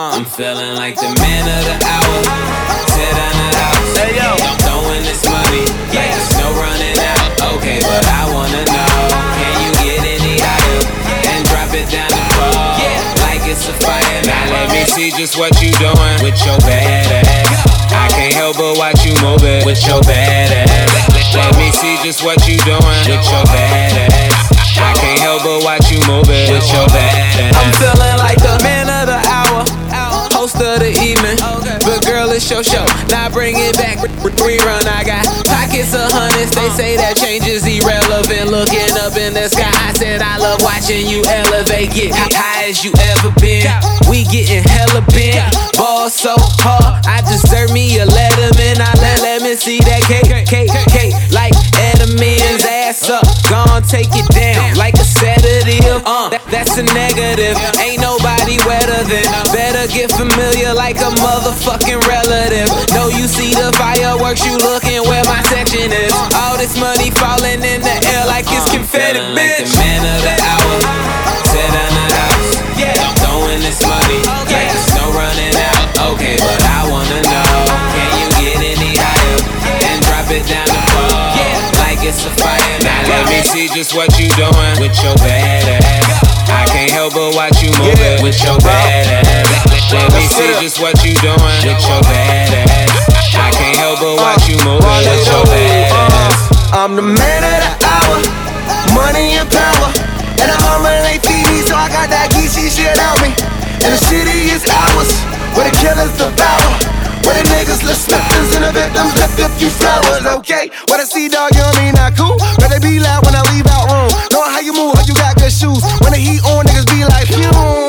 I'm feeling like the man of the hour. Tear down the house. Hey, yo. I'm throwing this money like there's no running out. Okay, but I wanna know, can you get any higher and drop it down the floor like it's a fire? Now let me see just what you doing with your bad ass. I can't help but watch you move it with your bad ass. Let me see just what you doing with your bad ass. I can't help but watch you move it with your bad ass. I'm feeling like the man of the hour, host of the evening. But girl, it's your show. Now bring it back, rerun. I got pockets of hundreds. They say that change is irrelevant. Looking up in the sky, I said I love watching you elevate. Get high as you ever been. We getting hella bent. Ball so hard, I deserve me a Letterman. I let me see that cake like Edelman's ass up. Gon' take it down like a sedative. That's a negative. Ain't nobody wetter than. Better get familiar like a motherfucking relative. Know you see the fireworks, you looking where my section is. All this money falling in the air like it's confetti, Feeling bitch. like the man of the hour. Tear down the house. I'm throwing this money like there's no running out. Okay, but I wanna know, can you get any higher and drop it down the floor like it's a fire? Now let me see just what you doing with your bad ass. I can't help but watch you move it with your bad ass. Let me see just what you doing with your bad ass. I can't help but watch you move it with your bad ass. I'm the man of the hour, money and power, and I'm on my TV, so I got that geeky shit on me. And the city is ours, where the killers devour, where the niggas left slippers and the victims left a few flowers. Okay, what I see, dog, you know me not cool, but they be loud when I leave out room. Know how you move, how you got good shoes. When the heat on, niggas be like, phew.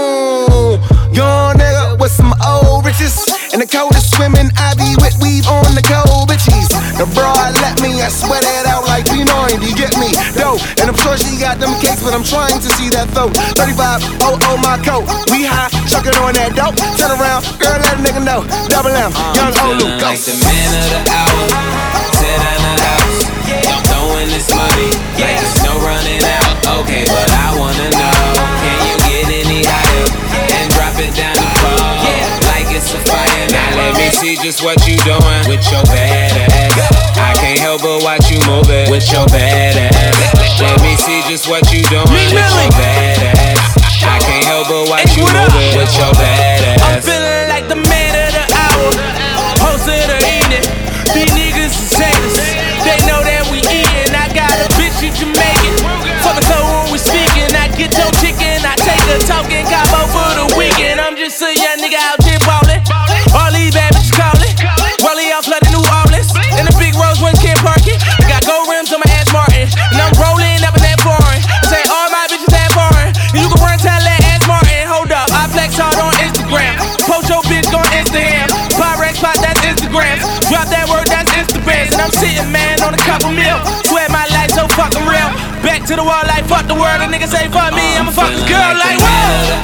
Young nigga with some old riches, and the coldest swimming, I be with weave on the cold bitches. The broad let me, I sweat it out like P9, you get me? Dope, and I'm sure she got them cakes, but I'm trying to see that throat. 35, oh, my coat. We high, chucking on that dope. Turn around, girl, let a nigga know. Double M, young Olu, go. Like the man of the hour. Tear down the house. I'm throwing this money like there's no running out. Okay, but I wanna know, can you get any higher and drop it down the floor like it's a fire? Now let me see just what you doing with your bad ass. I can't help but watch you move it with your bad ass. Let me see just what you doing with your bad ass. I can't help but watch you move it with your bad I'm ass. feeling like the man of the hour, host of the evening. These niggas is haters, they know that we eatin'. I got a bitch in Jamaican, fuck her when we speaking. I get your chicken, I take her talking Cabo for the weekend. I'm just a young nigga out here ballin', all these bad bitches callin'. Wally out flooding New Orleans, in the big roads when can't park it. I got gold rims on my ass Martin, and I'm rolling up in that foreign. Say all my bitches that foreign, and you can run tell that ass Martin. Hold up, I flex hard on Instagram, post your bitch on Instagram. Pyrex pot, that's Instagram. Drop that word, that's Instagram. And I'm sitting, man, on a couple mil. Swear my life so fucking real. Back to the wall like fuck the world. A nigga say fuck me, I'ma fuck this girl like whoa.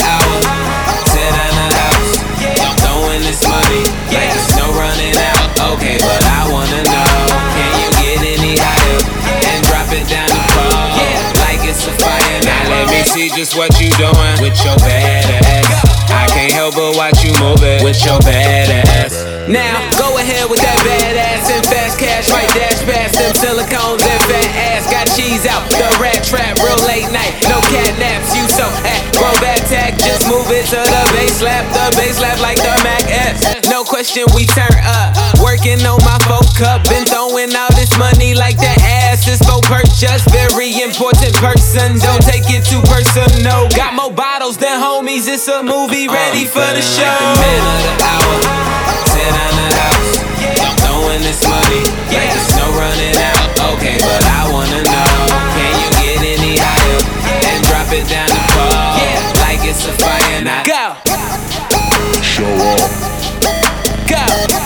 Tear down the house. I'm throwing this money like there's no running out. Okay, but I wanna know, can you get any higher and drop it down the floor like it's a fire? Now let me see just what you doing with your bad ass. I can't help but watch you move it with your bad ass. Now go ahead with that badass and fast cash, right dash past them silicones and fat ass. Got cheese out, the rat trap, real late night, no cat naps. You so grown bad tag, just move it to the bass lap like the Mac S. No question, we turn up, working on my folk cup. Been throwing all this money like that ass is for purchase. Very important person, don't take it too personal. Got more bottles than homies, it's a movie ready for the show. Like the man of the hour. Tear down the house. I'm throwing this money like there's no running out. Okay, but I wanna know, can you get any higher and drop it down the floor like it's a fire? Now Go, Show off, go,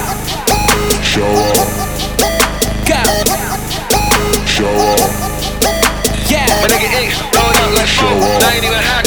show off, go, show off, yeah. My nigga Ink, rolled up like show four. off. I ain't even high.